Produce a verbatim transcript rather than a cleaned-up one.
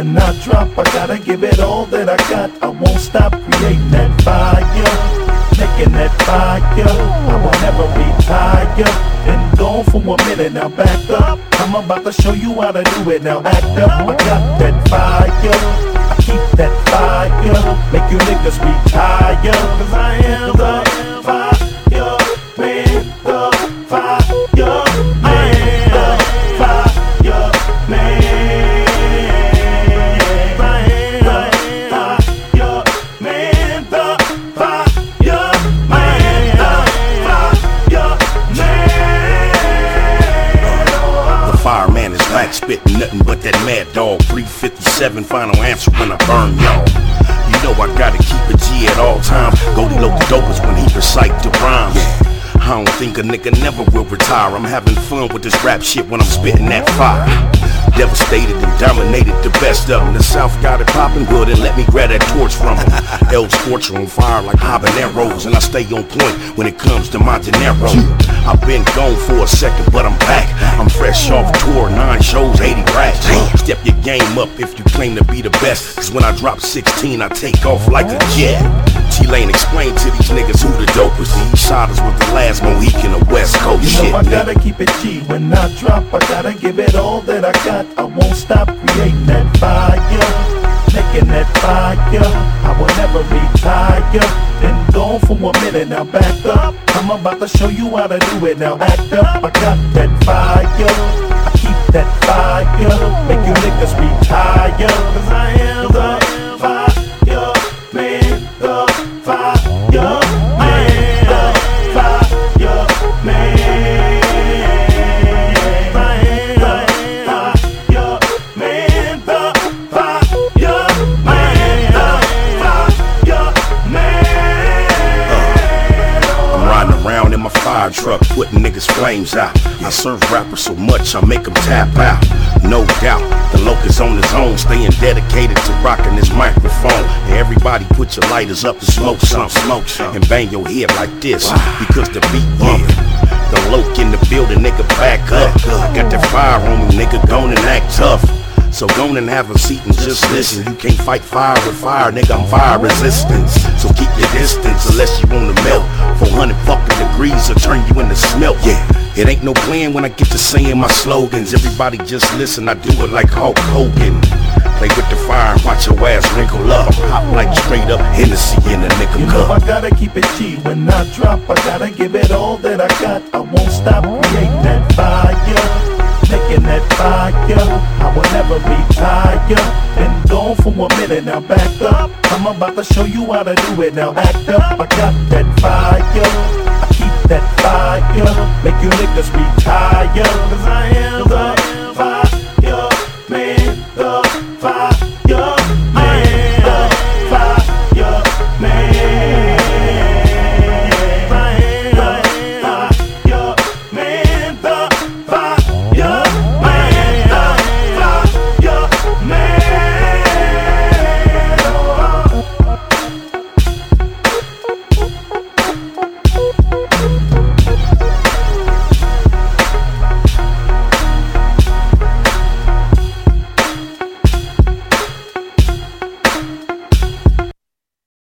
when I drop, I gotta give it all that I got. I won't stop creating that fire, making that fire. I will never retire. Been gone for a minute, now back up. I'm about to show you how to do it, now act up. I got that fire, I keep that fire. Make you niggas retire, cause I am the fire man, the fire man, the fire man. I am the fire man, the fire man, the fire man. The fireman is back, spitting nothing but that mad dog. three fifty-seven, final answer when I burn y'all. You know I gotta keep a G at all times. Goldie Loc the dopest when he recite the rhymes. I don't think a nigga never will retire. I'm having fun with this rap shit when I'm spitting that fire. Devastated and dominated the best of them. The South got it poppin' good and let me grab that torch from them. El Scorcher on fire like habaneros, and I stay on point when it comes to my dinero. I've been gone for a second, but I'm back. I'm fresh off tour, nine shows, eighty racks. Step your game up if you claim to be the best, cause when I drop sixteen, I take off like a jet. T-Lane explain to these niggas who the dopest. These shotters was the last Mohican of West Coast. You shit, know I nigga. gotta keep it G when I drop. I gotta give it all that I got. I won't stop creating that fire, making that fire. I will never retire. Been gone for a minute, now back up. I'm about to show you how to do it, now act up. I got that fire, I keep that fire. Make you niggas retire, cause I am the fire man, the fire man, the fire man. Fire truck, putting niggas flames out. I serve rappers so much, I make them tap out. No doubt, the Loc is on his own, staying dedicated to rocking this microphone. And everybody put your lighters up and smoke some, smoke some, and bang your head like this, because the beat bumping. The Loc in the building, nigga, back up. I got that fire on me, nigga, gone and act tough. So go on and have a seat and just listen. You can't fight fire with fire, nigga, I'm fire resistance. So keep your distance unless you wanna melt. four hundred fucking degrees will turn you into smelt. Yeah, it ain't no plan when I get to saying my slogans. Everybody just listen, I do it like Hulk Hogan. Play with the fire and watch your ass wrinkle up. I'm hot like straight up Hennessy in a nigga You cup. know I gotta keep it G when I drop. I gotta give it all that I got. I won't stop creating that fire, making that fire. I will never retire. Been gone for a minute, now back up. I'm about to show you how to do it, now act up. I got that fire, I keep that fire. Make you niggas retire, cause I am